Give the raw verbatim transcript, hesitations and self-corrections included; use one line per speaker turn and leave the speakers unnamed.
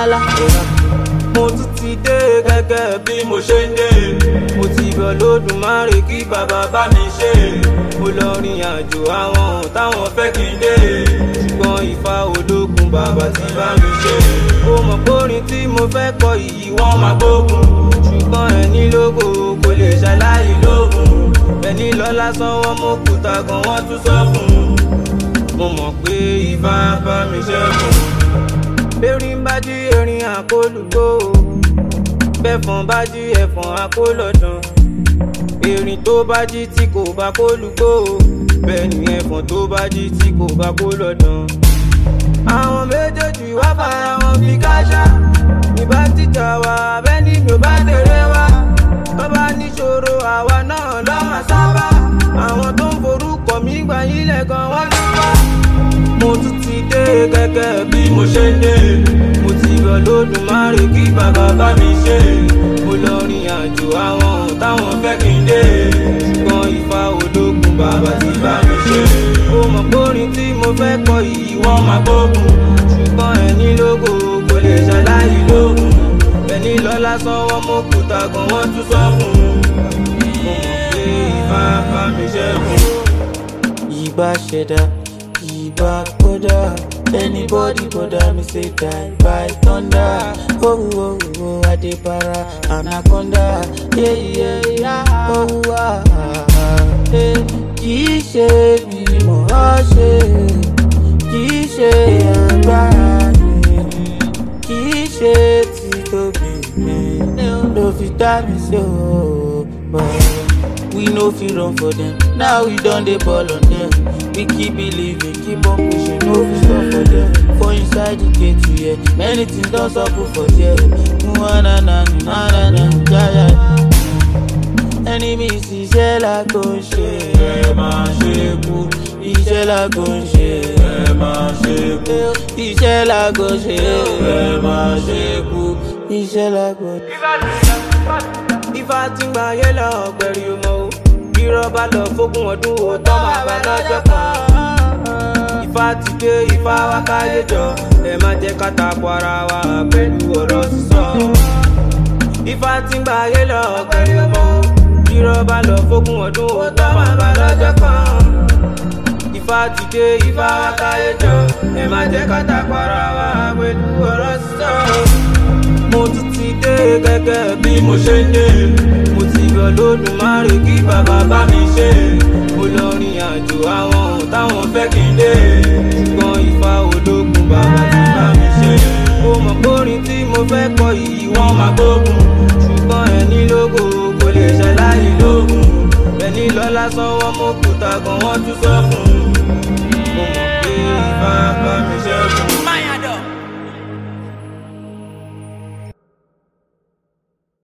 lálá.
Mo tún ti dé gẹ́gẹ́ bí mo ṣe ń dé. Mo ti bẹ̀ Olódùmarè kí bàbá bá mi ṣe. Mo lọ rìn àjò àwọn táwọn fẹ́ kí n dé. Ṣùgbọ́n Ifá ológun bàbá ti bá mi ṣe. Ó mọ̀ pórin tí mo fẹ́ kọ yìí wọ́n máa gbógun. Ṣùgbọ́n ẹni lógo kò lè ṣaláì lógun. Ẹni lọ lásán wọn mú kùtà gan wọ́n tún sọ fún un. Mo mọ̀ pé Ifá bá mi ṣẹ́gun. Bẹ́rin bá jí erin àkólùgbò. Bẹ́fọ̀n bá jí ẹ̀fọ̀n àkólọ̀dàn. Erin tó bá jí tí kò bá kólùgbò. Bẹ́ẹ̀ ni ẹ̀fọ̀n tó bá jí tí kò bá kólọ̀dàn. Àwọn méjèèjì wá fara wọn fi káṣá. Ìbá tìjà wa bẹ́ni mi ò bá tèrè wá. Tó bá níṣòro àwa náà lọ́mọ sábà. Àwọn tó ń forúkọ mi gbà yílẹ̀ gan wọ́n ló wá. Mo tún ti dé gẹ́gẹ́ bí mo ṣe ń dé. Mo ti bẹ̀ Olódùmarè kí bàbá bá mi ṣe. Mo lọ rìn àjò àwọn táwọn fẹ́ kí n dé. Ṣùgbọ́n Ifá ológun bàbá ti bá mi ṣe. Ó mọ̀ pórin tí mo fẹ́ kọ yìí wọ́n máa gbógun. Ṣùgbọ́n ẹni lógo kò lè ṣaláì lógun. Ẹni lọ lásán wọ́n mú kùtà gan wọ́n tún sọ fún un. Mo mọ̀ pé Ifá bá mi ṣẹ́gun.
Ìbá ṣẹ̀dá, ìbá kódà. Anybody bother me say die by thunder. Oh oh oh, Adebara Anaconda. Yeah yeah yeah. Oh ah ah. Hey, kìí ṣe bí mo ṣe, kìí ṣe agbára mi, kìí ṣe títóbi mi. No fit dá mi sí o, but we no fit run for them. Now we done the ball on them. We keep believing, keep on pushing, no we stop for them. For inside the gate, yeah, many things don't suffer for there. Na na na na na na, yeah yeah. Enemies iṣẹ́ la kò ṣe, ẹ máa ṣe kú. Iṣẹ́ la kò ṣe, ẹ máa ṣe kú. Iṣẹ́ la kò ṣe, ẹ máa ṣe kú. Iṣẹ́ la kò ṣe.
Ifá ti ń gba ayé lọ ọ̀gbẹ̀rì ọmọ o. Irọ́ bá lọ fógún ọdún o tọ́ máa bá lọ́jọ́ kan. Ifá ti dé Ifá wá káyé jọ. Ẹ má jẹ́ ká takò ara wa pẹ̀lú ọ̀rọ̀ sísọ. Ifá ti ń gba ayé lọ ọ̀gbẹ̀rì ọmọ o. Irọ́ bá lọ fógún ọdún o tọ́ máa bá lọ́jọ́ kan. Ifá ti dé Ifá wá káyé jọ. Ẹ má jẹ́ ká takò ara wa pẹ̀lú ọ̀rọ̀ sísọ. Mo tún ti dé gẹ́gẹ́ bí mo ṣe ń dé. Mo ti bẹ̀ Olódùmarè kí bàbá bá mi ṣe. Mo lọ rìn àjò àwọn táwọn fẹ́ kí n dé. Ṣùgbọ́n Ifá ológun bàbá ti bá mi ṣe. Ó mọ̀ pórin tí mo fẹ́ kọ yìí wọ́n máa gbógun. Ṣùgbọ́n ẹni lógo kò lè ṣaláì lógun. Ẹni lọ lásán wọ́n mú kùtà gan wọ́n tún sọ fún un.